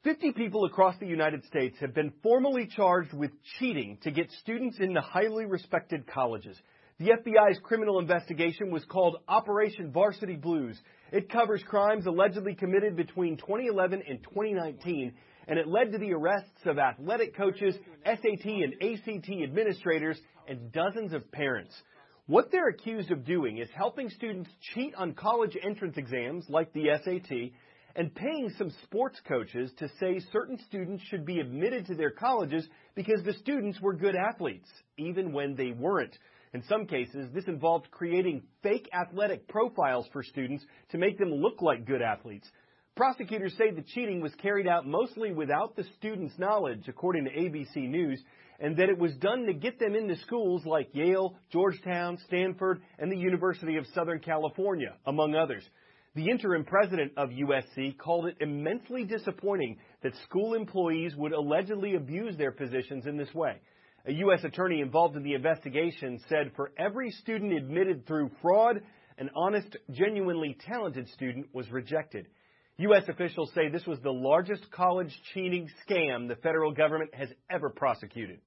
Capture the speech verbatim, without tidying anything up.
fifty people across the United States have been formally charged with cheating to get students into highly respected colleges. The F B I's criminal investigation was called Operation Varsity Blues. It covers crimes allegedly committed between twenty eleven and twenty nineteen, and it led to the arrests of athletic coaches, S A T and A C T administrators, and dozens of parents. What they're accused of doing is helping students cheat on college entrance exams like the S A T and paying some sports coaches to say certain students should be admitted to their colleges because the students were good athletes, even when they weren't. In some cases, this involved creating fake athletic profiles for students to make them look like good athletes. Prosecutors say the cheating was carried out mostly without the students' knowledge, according to A B C News, and that it was done to get them into schools like Yale, Georgetown, Stanford, and the University of Southern California, among others. The interim president of U S C called it immensely disappointing that school employees would allegedly abuse their positions in this way. A U S attorney involved in the investigation said for every student admitted through fraud, an honest, genuinely talented student was rejected. U S officials say this was the largest college cheating scam the federal government has ever prosecuted.